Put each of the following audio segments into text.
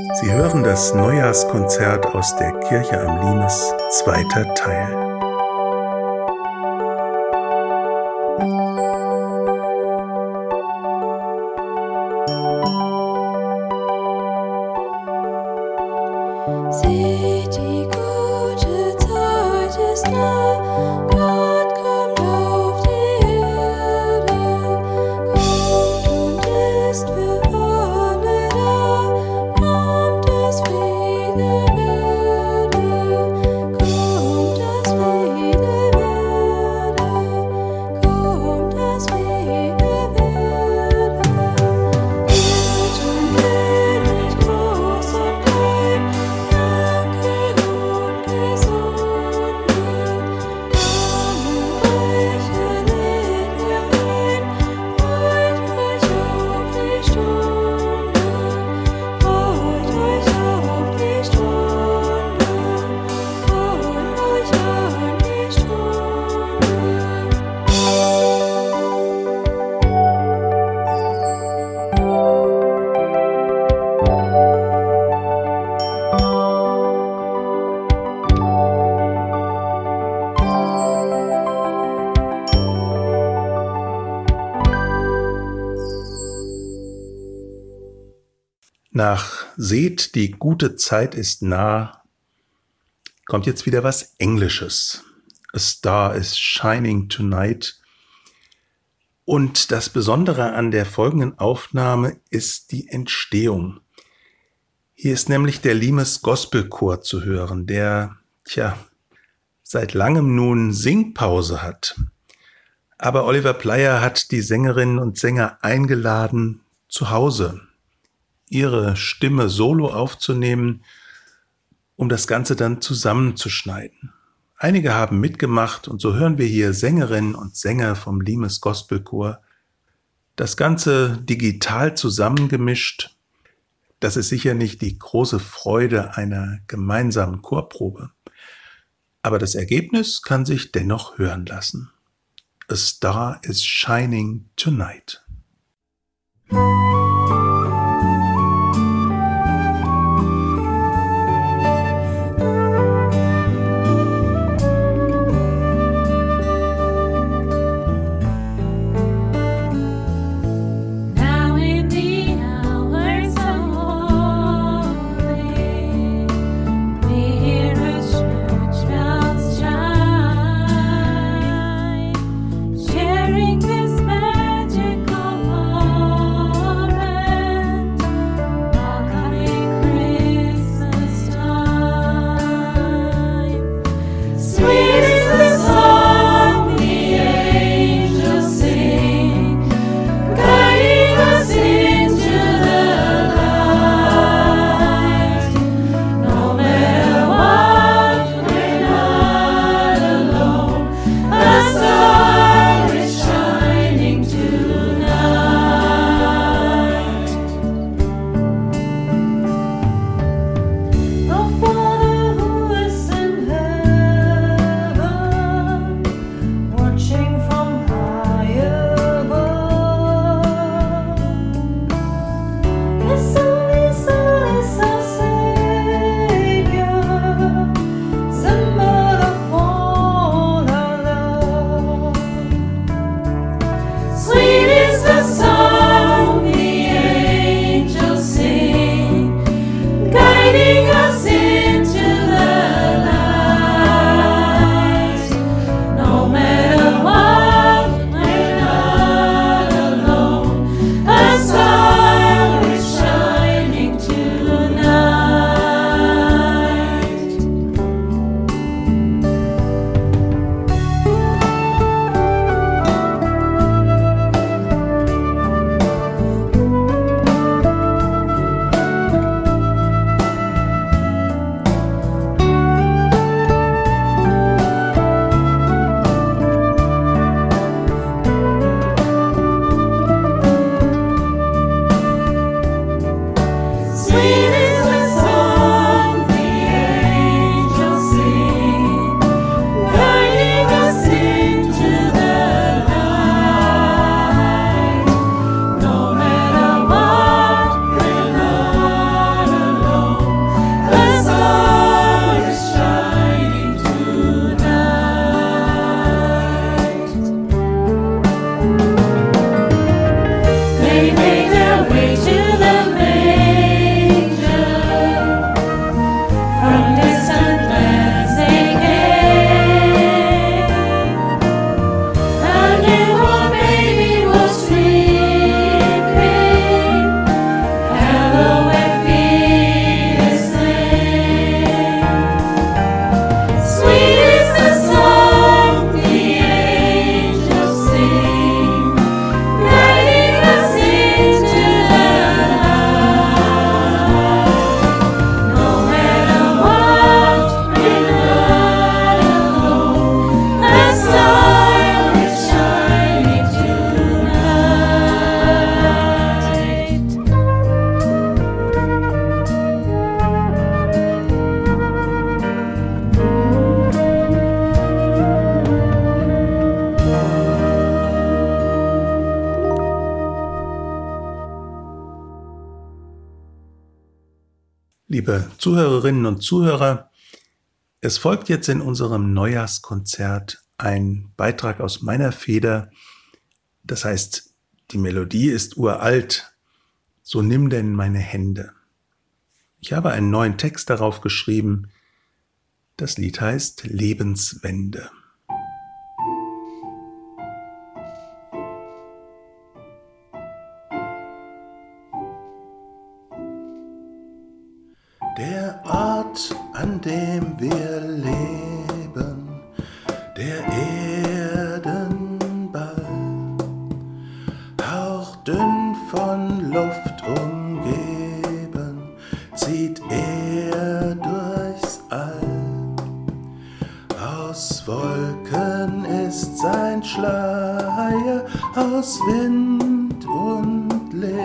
Sie hören das Neujahrskonzert aus der Kirche am Limes, zweiter Teil. Seht, die gute Zeit ist nah, Gott kommt auf die Erde, kommt und ist für alle da, kommt das Friede werde, kommt das Friede werde, kommt das Friede werde. Irrtum, König, groß und klein, Danke und Gesundheit, Armenreiche lädt ihr ein, freut euch auf die Stunde, freut euch auf die Stunde, freut euch an die Stunde. Nach Seht, die gute Zeit ist nah, kommt jetzt wieder was Englisches. A star is shining tonight. Und das Besondere an der folgenden Aufnahme ist die Entstehung. Hier ist nämlich der Limes Gospelchor zu hören, der, seit langem nun Singpause hat. Aber Oliver Plyer hat die Sängerinnen und Sänger eingeladen, zu Hause ihre Stimme solo aufzunehmen, um das Ganze dann zusammenzuschneiden. Einige haben mitgemacht und so hören wir hier Sängerinnen und Sänger vom Limes Gospelchor. Das Ganze digital zusammengemischt. Das ist sicher nicht die große Freude einer gemeinsamen Chorprobe. Aber das Ergebnis kann sich dennoch hören lassen. A star is shining tonight. Now in the hour so holy, hear a church bells chime, sharing this magical liebe Zuhörerinnen und Zuhörer, es folgt jetzt in unserem Neujahrskonzert ein Beitrag aus meiner Feder. Das heißt, die Melodie ist uralt. So nimm denn meine Hände. Ich habe einen neuen Text darauf geschrieben. Das Lied heißt Lebenswende. Der Ort, an dem wir leben, der Erdenball, hauchdünn von Luft umgeben, zieht er durchs All. Aus Wolken ist sein Schleier, aus Wind und Licht.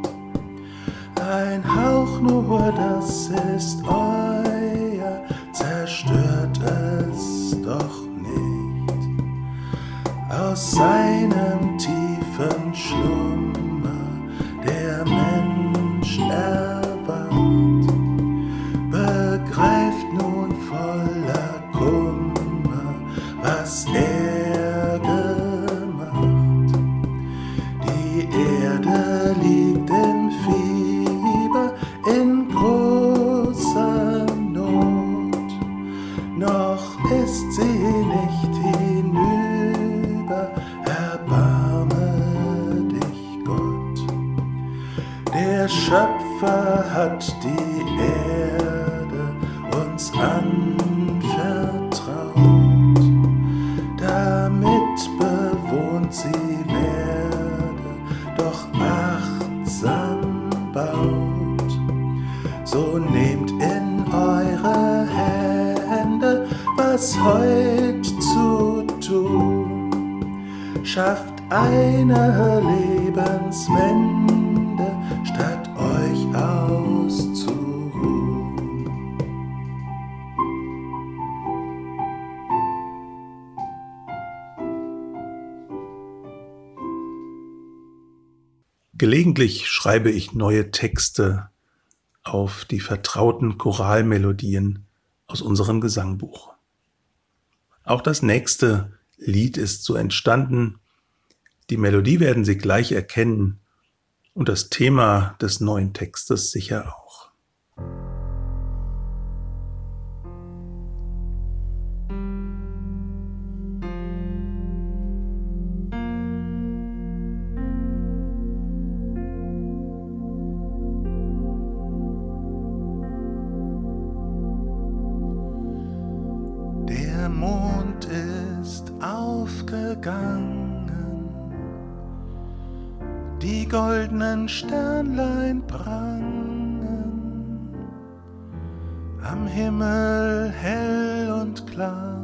Ein Hauch nur, das ist euer, zerstört es doch nicht. Aus seinem tiefen Schlummer der Mensch erwacht, begreift nun voller Kummer, was er gemacht. Die Erde liegt im Fieber, in großer Not, noch ist sie nicht hinüber, erbarme dich Gott. Der Schöpfer hat die Erde uns anvertraut, damit bewohnt sie werde, doch achtsam baut. So nehmt in eure Hände, was heut zu tun, schafft eine Lebenswende, statt euch auszuruhen. Gelegentlich schreibe ich neue Texte auf die vertrauten Choralmelodien aus unserem Gesangbuch. Auch das nächste Lied ist so entstanden. Die Melodie werden Sie gleich erkennen und das Thema des neuen Textes sicher auch. Der Mond ist aufgegangen, die goldenen Sternlein prangen am Himmel hell und klar,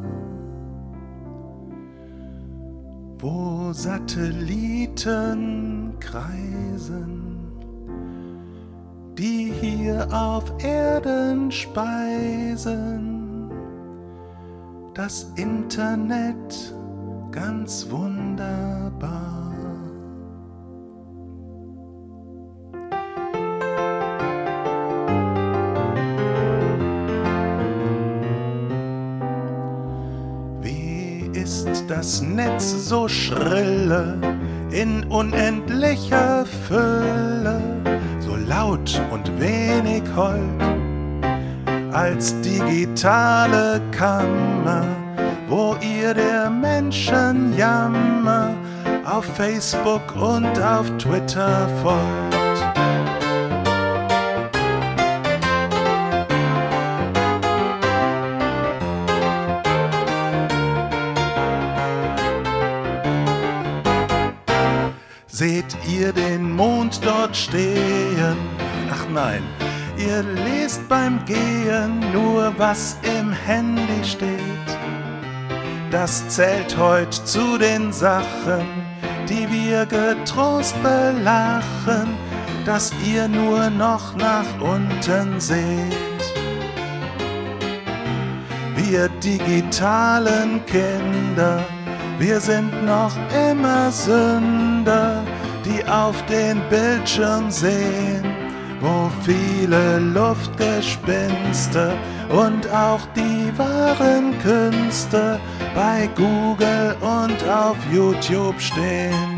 wo Satelliten kreisen, die hier auf Erden speisen. Das Internet ganz wunderbar. Wie ist das Netz so schrille, in unendlicher Fülle, so laut und wenig hold, als digitale Kammer, wo ihr der Menschen Jammer auf Facebook und auf Twitter folgt. Seht ihr den Mond dort stehen? Ach nein, ihr lest beim Gehen nur, was im Handy steht. Das zählt heut zu den Sachen, die wir getrost belachen, dass ihr nur noch nach unten seht. Wir digitalen Kinder, wir sind noch immer Sünder, die auf den Bildschirm sehen, wo viele Luftgespinste und auch die wahren Künste bei Google und auf YouTube stehen.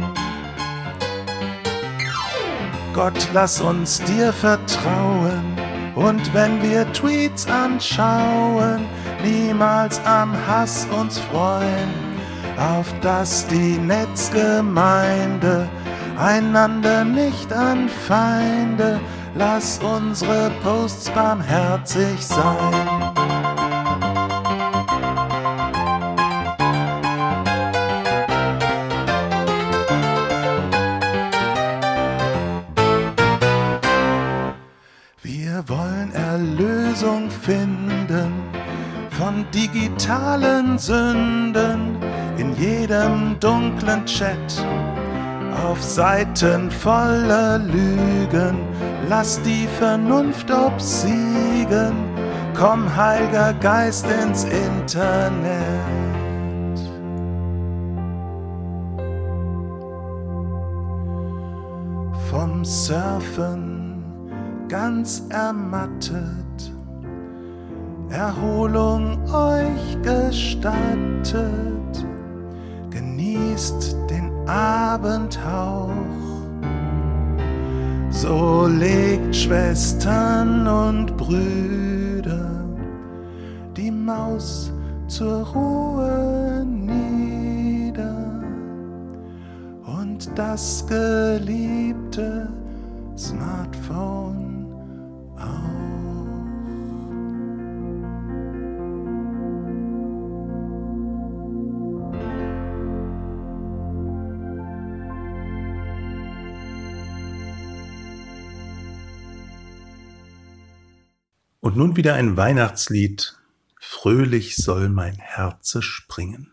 Gott, lass uns dir vertrauen und wenn wir Tweets anschauen, niemals am Hass uns freuen, auf dass die Netzgemeinde einander nicht anfeinde. Lass unsere Posts barmherzig sein. Wir wollen Erlösung finden von digitalen Sünden in jedem dunklen Chat. Auf Seiten voller Lügen, lass die Vernunft obsiegen, komm Heiliger Geist ins Internet. Vom Surfen ganz ermattet, Erholung euch gestattet, genießt den Abendhauch. So legt Schwestern und Brüder die Maus zur Ruhe nieder und das geliebte Smartphone auch. Und nun wieder ein Weihnachtslied. Fröhlich soll mein Herze springen.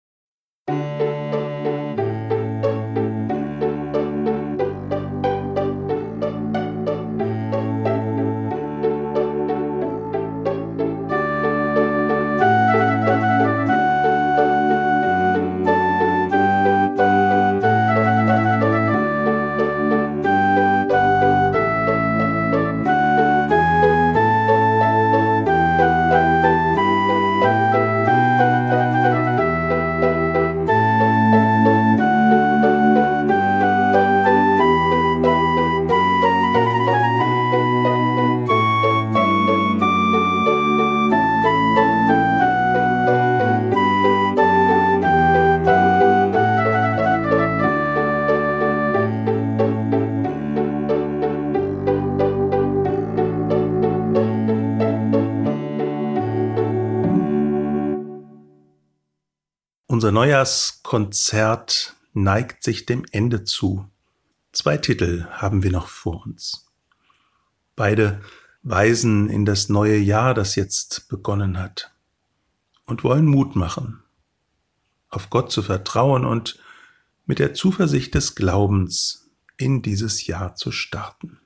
Unser Neujahrskonzert neigt sich dem Ende zu. 2 Titel haben wir noch vor uns. Beide weisen in das neue Jahr, das jetzt begonnen hat, und wollen Mut machen, auf Gott zu vertrauen und mit der Zuversicht des Glaubens in dieses Jahr zu starten.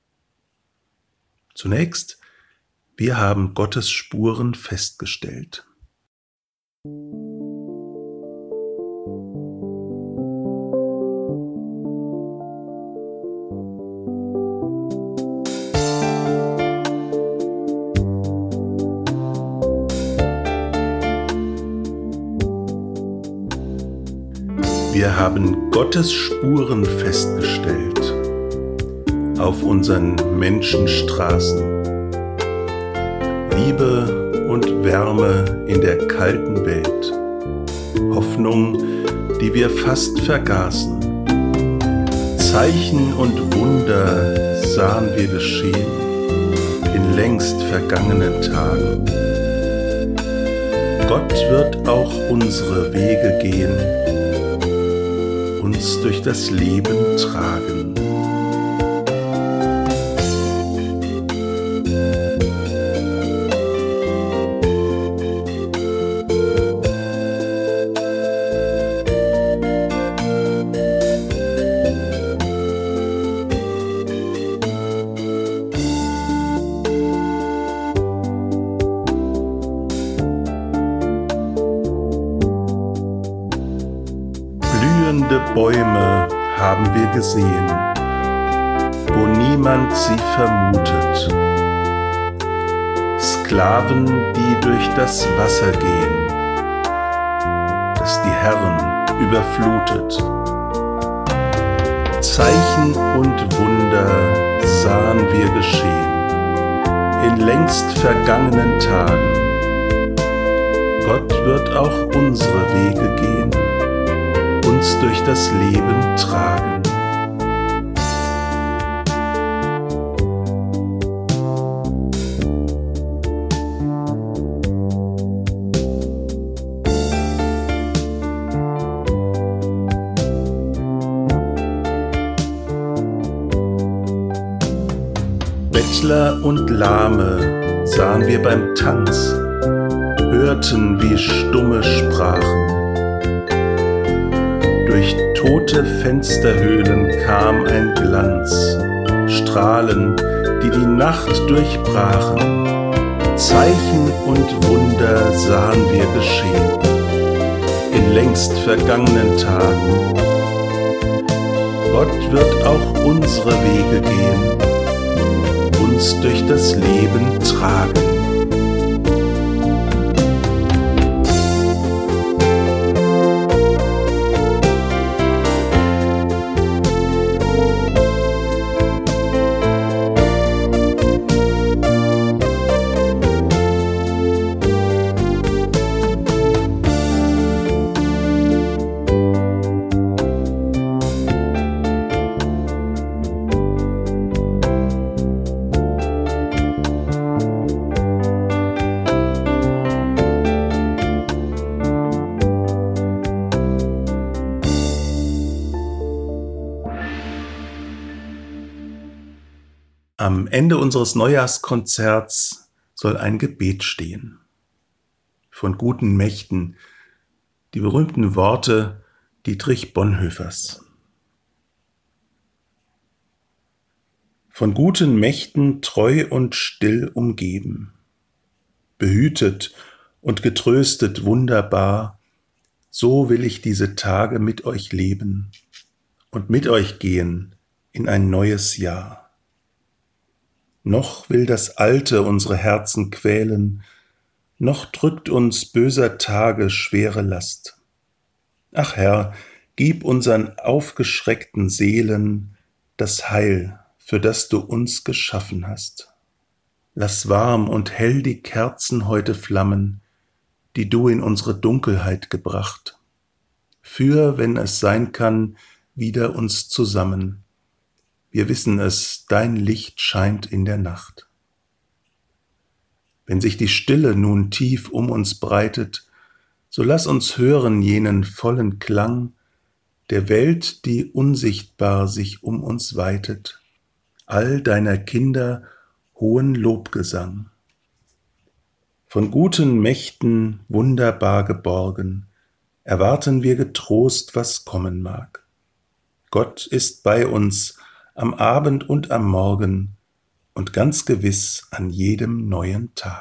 Zunächst, wir haben Gottes Spuren festgestellt. Wir haben Gottes Spuren festgestellt auf unseren Menschenstraßen. Liebe und Wärme in der kalten Welt. Hoffnung, die wir fast vergaßen. Zeichen und Wunder sahen wir geschehen in längst vergangenen Tagen. Gott wird auch unsere Wege gehen, uns durch das Leben tragen. Blühende Bäume haben wir gesehen, wo niemand sie vermutet. Sklaven, die durch das Wasser gehen, das die Herren überflutet. Zeichen und Wunder sahen wir geschehen in längst vergangenen Tagen. Gott wird auch unsere Wege gehen, uns durch das Leben tragen. Bettler und Lahme sahen wir beim Tanz, hörten, wie Stumme sprachen. Durch tote Fensterhöhlen kam ein Glanz, Strahlen, die die Nacht durchbrachen. Zeichen und Wunder sahen wir geschehen in längst vergangenen Tagen. Gott wird auch unsere Wege gehen, uns durch das Leben tragen. Am Ende unseres Neujahrskonzerts soll ein Gebet stehen. Von guten Mächten, die berühmten Worte Dietrich Bonhoeffers. Von guten Mächten treu und still umgeben, behütet und getröstet wunderbar, so will ich diese Tage mit euch leben und mit euch gehen in ein neues Jahr. Noch will das Alte unsere Herzen quälen, noch drückt uns böser Tage schwere Last. Ach Herr, gib unseren aufgeschreckten Seelen das Heil, für das du uns geschaffen hast. Lass warm und hell die Kerzen heute flammen, die du in unsere Dunkelheit gebracht. Führ, wenn es sein kann, wieder uns zusammen. Wir wissen es, dein Licht scheint in der Nacht. Wenn sich die Stille nun tief um uns breitet, so lass uns hören jenen vollen Klang der Welt, die unsichtbar sich um uns weitet, all deiner Kinder hohen Lobgesang. Von guten Mächten wunderbar geborgen, erwarten wir getrost, was kommen mag. Gott ist bei uns am Abend und am Morgen und ganz gewiss an jedem neuen Tag.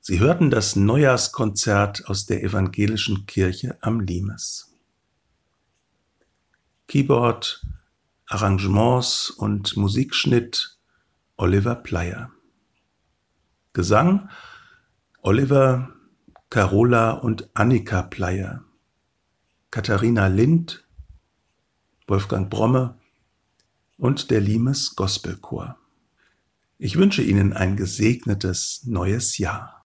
Sie hörten das Neujahrskonzert aus der Evangelischen Kirche am Limes. Keyboard, Arrangements und Musikschnitt Oliver Pleyer. Gesang Oliver, Carola und Annika Pleyer. Katharina Lind, Wolfgang Bromme und der Limes Gospelchor. Ich wünsche Ihnen ein gesegnetes neues Jahr.